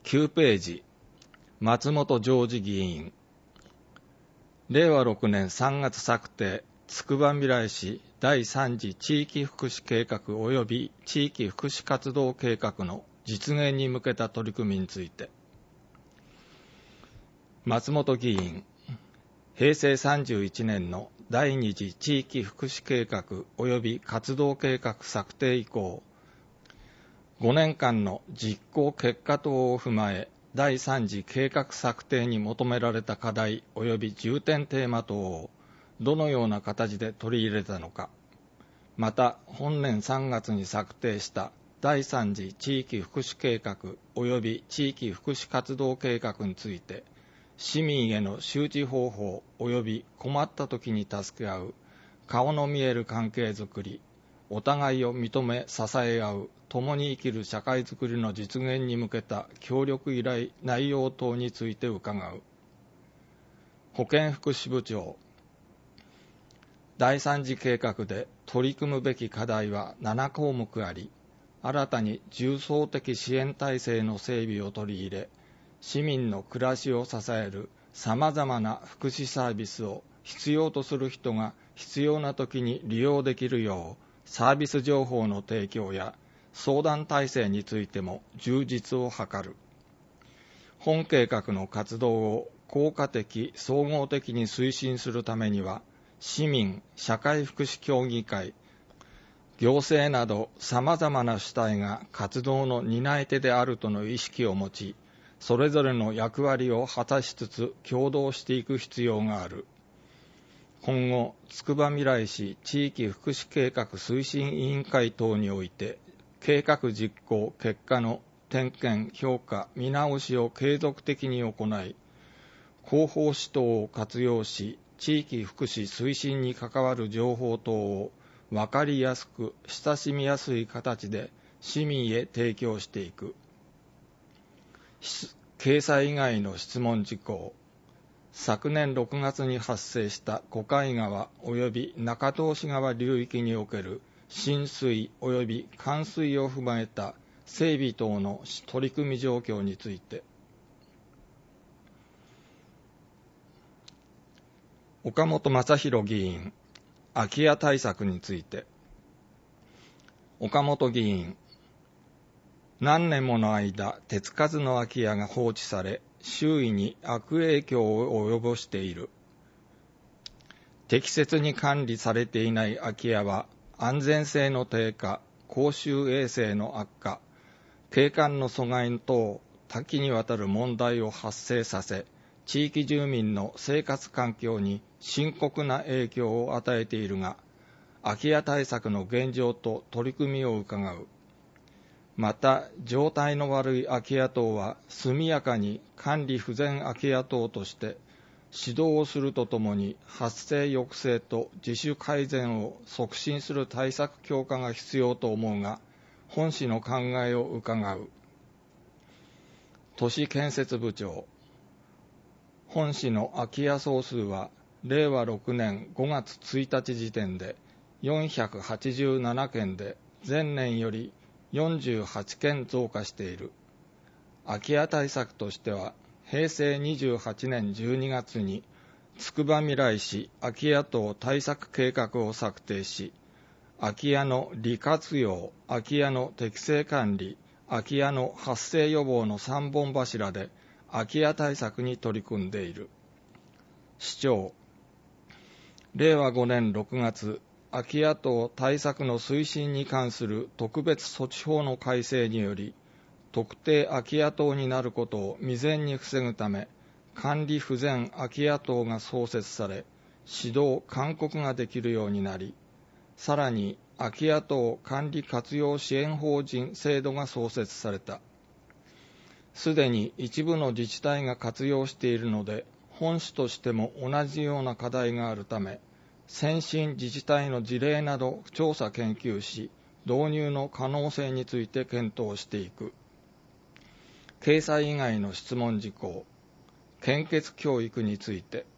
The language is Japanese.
9ページ、松本常時議員。令和6年3月策定、つくばみらい市第3次地域福祉計画及び地域福祉活動計画の実現に向けた取り組みについて。松本議員、平成31年の第2次地域福祉計画及び活動計画策定以降、5年間の実行結果等を踏まえ、第3次計画策定に求められた課題及び重点テーマ等をどのような形で取り入れたのか、また本年3月に策定した第3次地域福祉計画及び地域福祉活動計画について、市民への周知方法及び困った時に助け合う顔の見える関係づくり、お互いを認め支え合う共に生きる社会づくりの実現に向けた協力依頼内容等について伺う。保健福祉部長。第3次計画で取り組むべき課題は7項目あり、新たに重層的支援体制の整備を取り入れ、市民の暮らしを支えるさまざまな福祉サービスを必要とする人が必要な時に利用できるよう、サービス情報の提供や相談体制についても充実を図る。本計画の活動を効果的・総合的に推進するためには、市民・社会福祉協議会、行政などさまざまな主体が活動の担い手であるとの意識を持ち、それぞれの役割を果たしつつ協働していく必要がある。今後、つくばみらい市地域福祉計画推進委員会等において、計画実行結果の点検・評価・見直しを継続的に行い、広報誌等を活用し、地域福祉推進に関わる情報等を分かりやすく親しみやすい形で市民へ提供していく。掲載以外の質問事項。昨年6月に発生した小海川及び中東市川流域における浸水及び冠水を踏まえた整備等の取り組み状況について。岡本正弘議員、空き家対策について。岡本議員、何年もの間、手つかずの空き家が放置され、周囲に悪影響を及ぼしている。適切に管理されていない空き家は、安全性の低下、公衆衛生の悪化、景観の阻害等、多岐にわたる問題を発生させ、地域住民の生活環境に深刻な影響を与えているが、空き家対策の現状と取り組みを伺う。また、状態の悪い空き家等は速やかに管理不全空き家等として指導をするとともに、発生抑制と自主改善を促進する対策強化が必要と思うが、本市の考えを伺う。都市建設部長。本市の空き家総数は令和6年5月1日時点で487件で、前年より48件増加している。空き家対策としては、平成28年12月につくばみらい市空き家等対策計画を策定し、空き家の利活用、空き家の適正管理、空き家の発生予防の3本柱で空き家対策に取り組んでいる。市長。令和5年6月、空き家等対策の推進に関する特別措置法の改正により、特定空き家等になることを未然に防ぐため、管理不全空き家等が創設され、指導・勧告ができるようになり、さらに空き家等管理活用支援法人制度が創設された。すでに一部の自治体が活用しているので、本市としても同じような課題があるため、先進自治体の事例など調査研究し、導入の可能性について検討していく。掲載以外の質問事項。献血教育について。